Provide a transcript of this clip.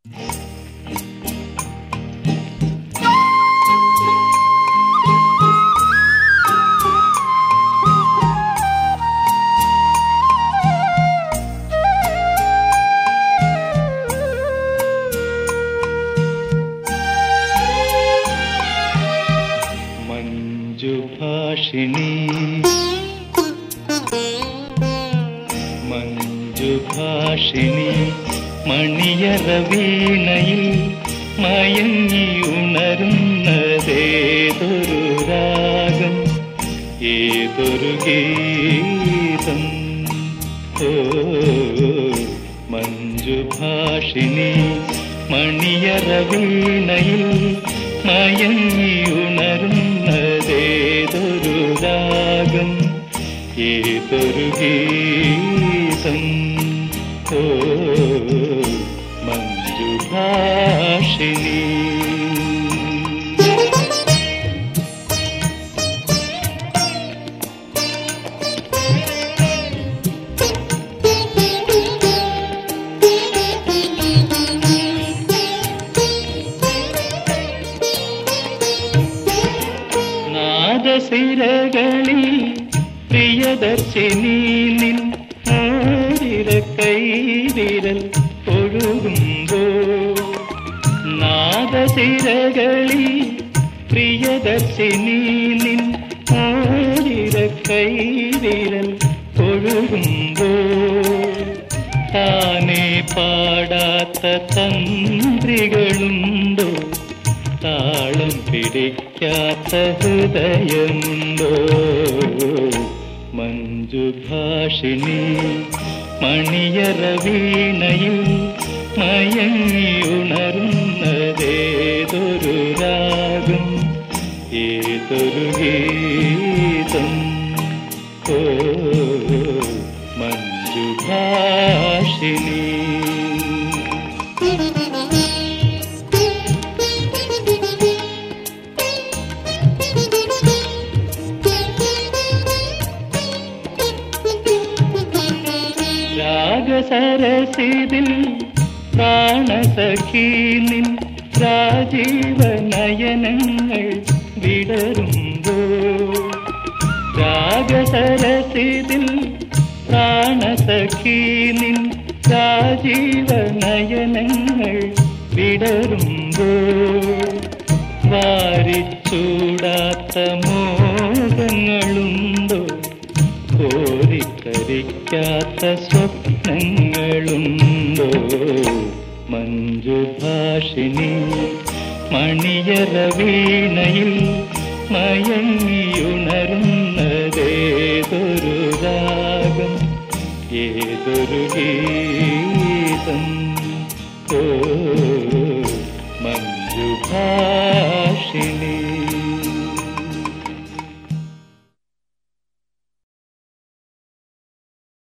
മഞ്ജുഭാഷിണി മഞ്ജുഭാഷിണി മണിയറ വീണയിൽ മയങ്ങിയുണരുന്നതേതൊരു രാഗം, ഏതൊരു ഗീതം. ഓ മഞ്ജുഭാഷിണി മണിയറ വീണയിൽ മയങ്ങിയുണരുന്നതേതൊരു രാഗം, ഏതൊരു ഗീതം. ഓ മഞ്ജുഭാഷിണി. നാദസിരകളിൽ പ്രിയദർശിനി നിൻ ഓരിര കൈവിരൽ ഒഴുകുമ്പോൾ, നാദസിരകളിൽ പ്രിയദർശിനി നിൻ ഓരിര കൈവിരൽ ഒഴുകുമ്പോൾ, താനേ പാടാത്ത തന്ത്രികളുണ്ടോ, താളം പിടിക്കാത്ത ഹൃദയമുണ്ടോ. മഞ്ജുഭാഷിണി മണിയറ വീണയിൽ മയങ്ങിയുണരുന്നതേതൊരു രാഗം, ഏതൊരു ഗീതം. ഓ മഞ്ജുഭാഷിണി. രാഗസരസിതിൽ പ്രാണസഖി നിൻ രാജീവ നയനങ്ങൾ വിടരുമ്പോൾ, രാഗസരസിതിൽ പ്രാണസഖി നിൻ രാജീവ നയനങ്ങൾ വിടരുമ്പോൾ, വാരിച്ചൂടാത്ത മോഹങ്ങളുണ്ടോ, കോരിക്കരിക്കാത്ത സ്വപ്നങ്ങളുണ്ടോ. മഞ്ജുഭാഷിണി മണിയറ വീണയിൽ മയങ്ങിയുണരുന്നതേതൊരു രാഗം, ഏതൊരു ഗീതം. ഓ മഞ്ജുഭാഷിണി.